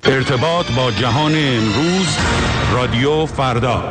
ارتباط با جهان امروز، رادیو فردا.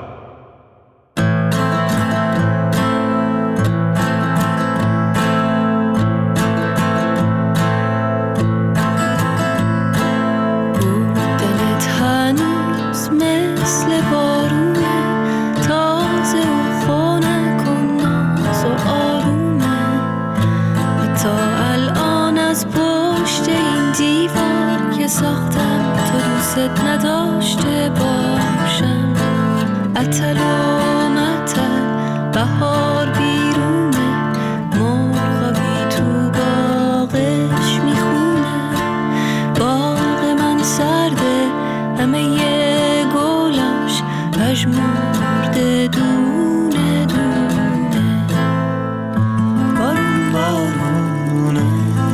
نداشته باشم اتل و متل بهار بیرونه مرغابی تو باغش میخونه باغ من سرده همه ی گلاش پژمرده دونه دونه بارون بارونه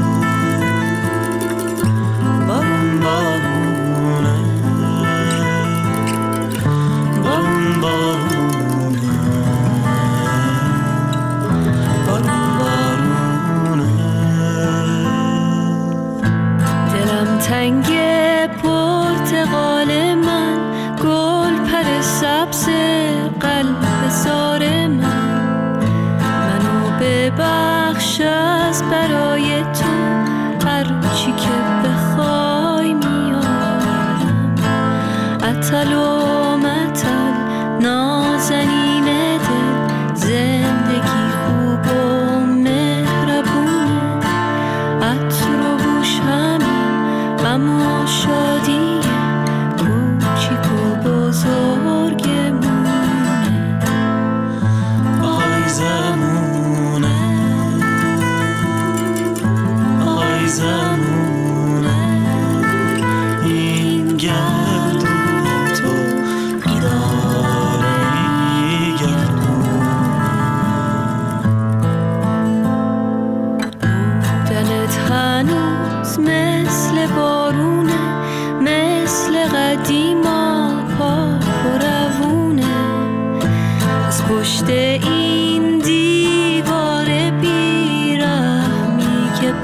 بارون بارونه تنگ پرتقال من گل پر سبز قلب زار منو ببخش از برای تو هر چی که بخوای میارم اتل و متل نازنین دل زندگی خوب و مهربونه عطر و بوش اما شادی کوچیک و بزرگمونه آی زمونه آی زمونه این گردون تو بیداره ای گردون بودنت هنوز مثل بارونه مثل قدیما پاک و روونه از پشت این دیوار بیرحمی که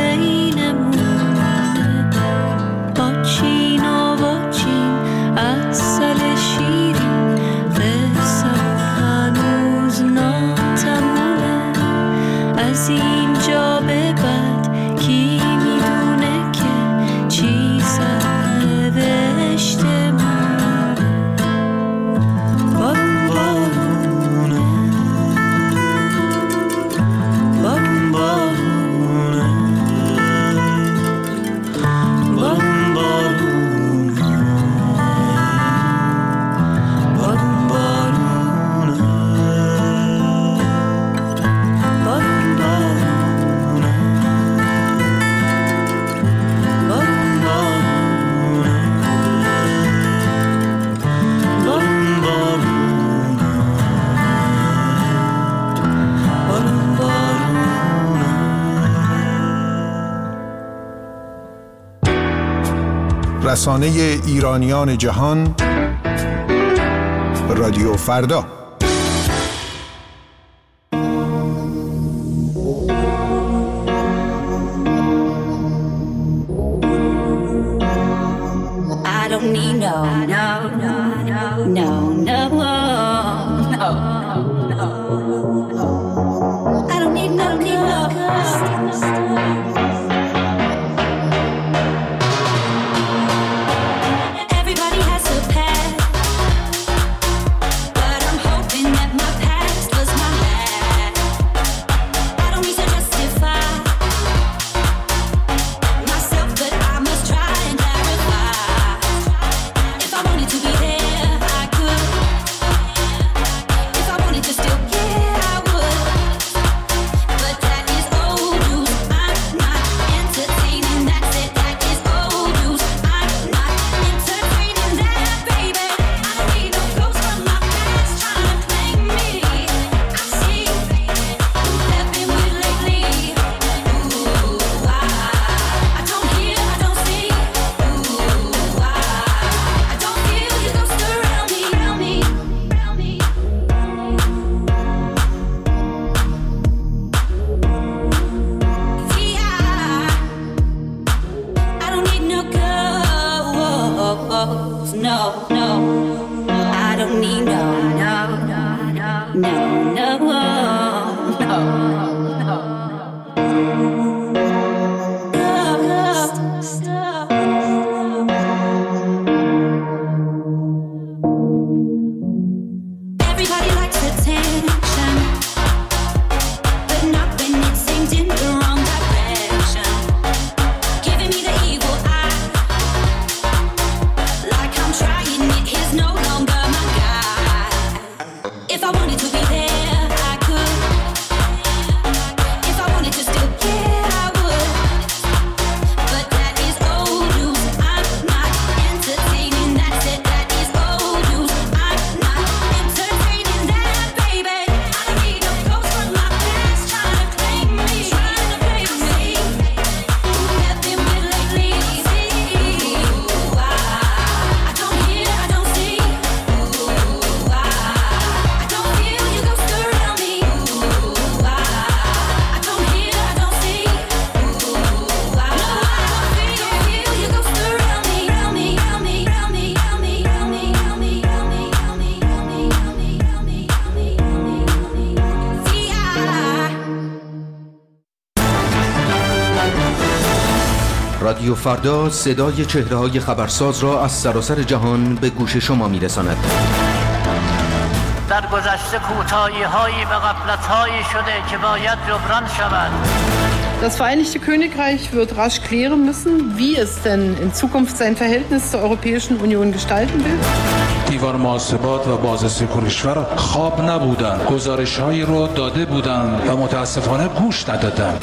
بینمونه واچین و واچین عسل شیرین قصه‌مون هنوز ناتمومه از اینجا به بعد کی میدونه که چی سرنوشته مونه بارون بارونه بارون بارونه بارون بارونه بارون بارونه بارون بارونه رسانه ایرانیان جهان، رادیو فردا. I don't need no I don't need no Everybody has a past, but I'm hoping that my past was my last. I don't need to justify myself, but I must try and clarify. If I wanted to be there, I could. no, no. I don't need no, no, no, no, no, no, no. Everybody likes attention, but not when it's aimed in the wrong direction. Giving me the evil eye, like I'm trying it. He's no longer my guy. If I wanted to be there, I could. If I wanted to still care, I would. But that is old news. I'm not entertaining. That's it. That is old news. I'm not entertaining that, baby. I don't need no ghosts from my past trying to claim me, trying to blame me. Who have been with lately? Ooh, I don't hear, I don't see. Ooh, I don't feel you ghost around me. Ooh, I don't hear, I don't see. Ooh, no, I don't feel you ghost around me, around me, around me, around me, around me, around me, around me, around me, around me, around me, around me, around me, around me, around me. See, رادیو فردا صدای چهره‌های خبرساز را از سراسر جهان به گوش شما می‌رساند. در گذشته کوتاهی‌هایی و غفلت‌هایی شده که باید جبران شود. Das Vereinigte Königreich wird rasch klären müssen, wie es denn in Zukunft sein Verhältnis zur Europäischen Union gestalten will. دیوار محاسبات و بازرسی کشور خواب نبودند. گزارش‌هایی رو داده بودند و متاسفانه گوش ندادند.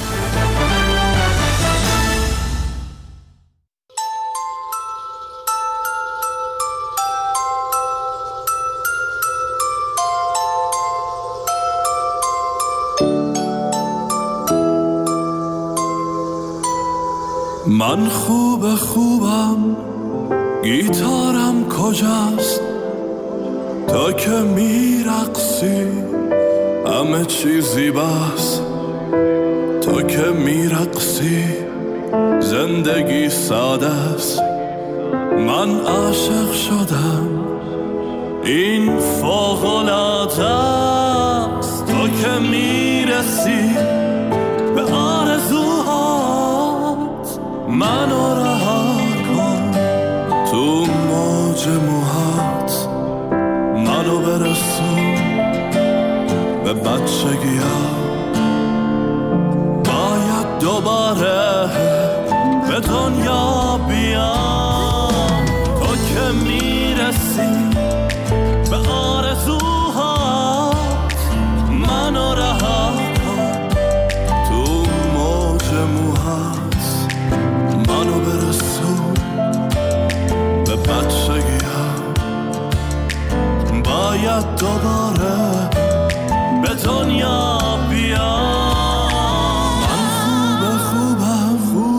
من خوبم گیتارم کجاست تا که میرقصی همه چیزی بس تا که میرقصی زندگی ساده است من عاشق شدم این فوق‌العاده است تا که میرسی به آرزوهات منو رها کن تو موج موهات منو برسون به بچگی‌ها باید دوباره به دنیا بیام تو که میرسی به آرزوهات منو رها کن تو موج موهات منو برسون به بچگی‌ها باید دوباره به دنیا بیام من خوبم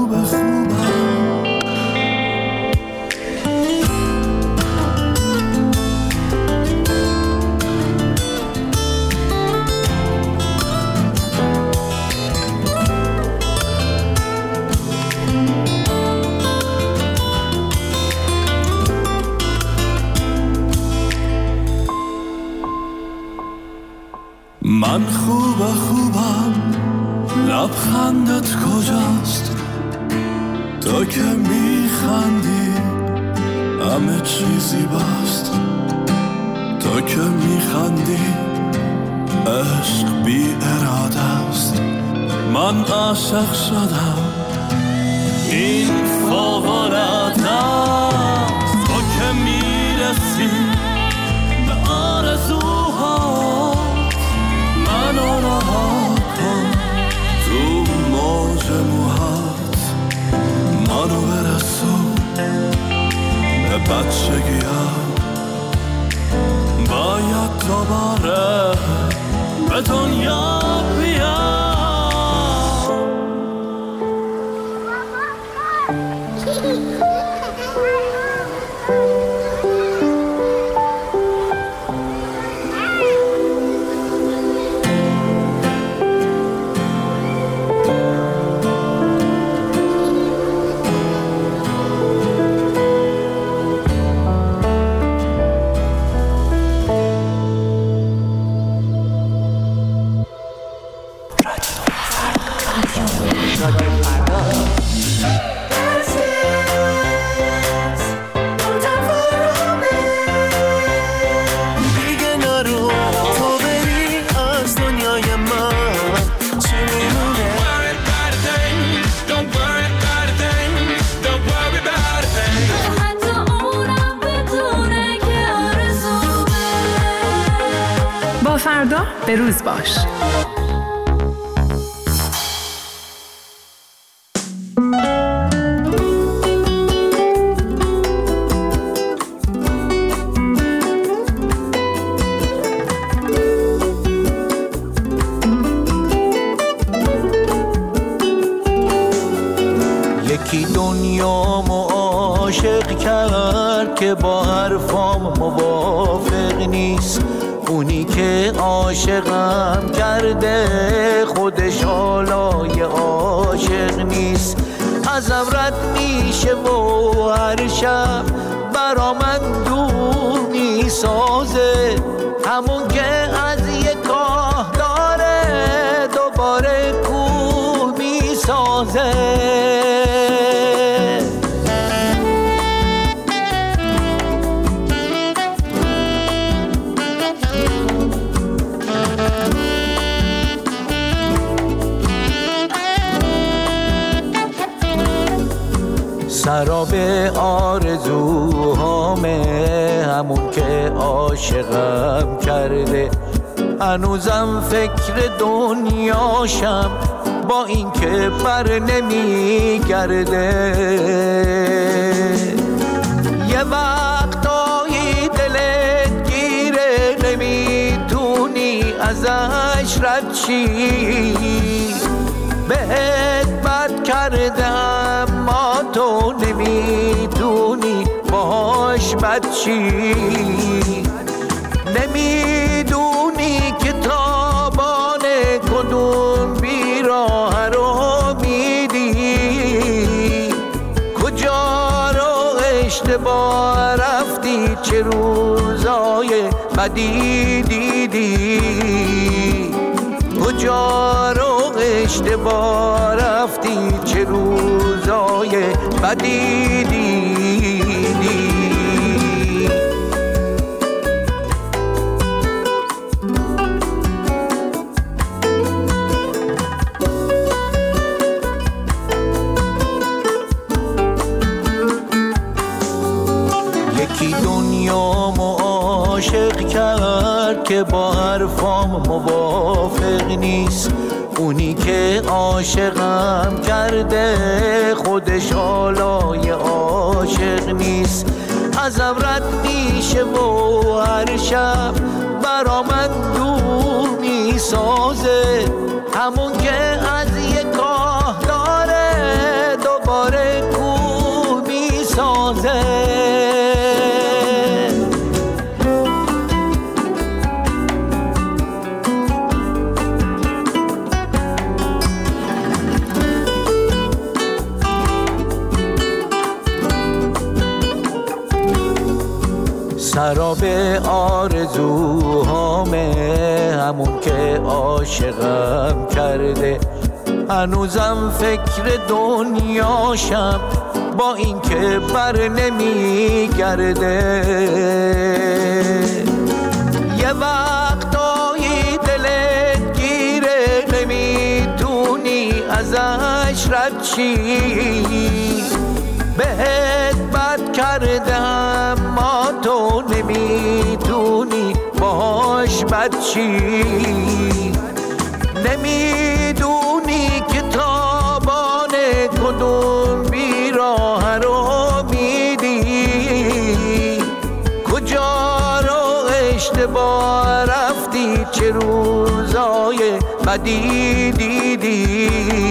من خوبم لبخندت کجاست تو که میخندی همه چیزی بست تو که میخندی عشق بی اراده است من عاشق شدم این فوق‌العاده است تو که میرسی به آرزوهات منو رها کن تو موج موهات منو برسون به بچگی‌ها باید دوباره به دنیا بیام فردا به روز باش. یکی دنیامو عاشق کرد که با حرفام موافق نیست. اونی که عاشقم کرده خودش حالای عاشق نیست. ازم رد میشه و هر شب برا من دور میسازه. همون که از یک کاه داره دوباره کوه میسازه. سراب آرزوهامه همون که عاشقم کرده. هنوزم فکر دنیاشم با این که بر نمیگرده. یه وقتایی دلت گیره نمیتونی ازش رد شی. بهت بد کرده اما تو نمیدونی باهاش بد چی. نمیدونی که تابان کدوم بیراه رو میدی. کجا رو اشتباه رفتی چه روزای بدی دیدی. کجا رو اشتباه رفتی چه روزای بدی دیدی. یکی دنیامو عاشق کرد که با حرفام موافق نیست. اونی که عاشقم کرده خودش حالای عاشق نیست. ازم رد میشه و هر شب برا من دور میسازه. همون که از یک کاه داره دوباره کوه میسازه. سراب آرزوهامه همون که عاشقم کرده. هنوزم فکر دنیاشم با این که بر نمیگرده. یه وقتایی دلت گیره نمیتونی ازش رد شی. بهت بد کرده اما تو نمیدونی باهاش بد چی. نمیدونی که تابان کدوم بیراه رو میدی. کجا رو اشتباه رفتی چه روزای بدی دیدی.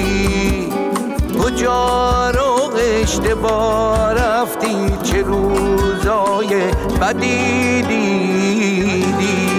کجا رو اشتباه رفتی چه روزای بدی دیدی.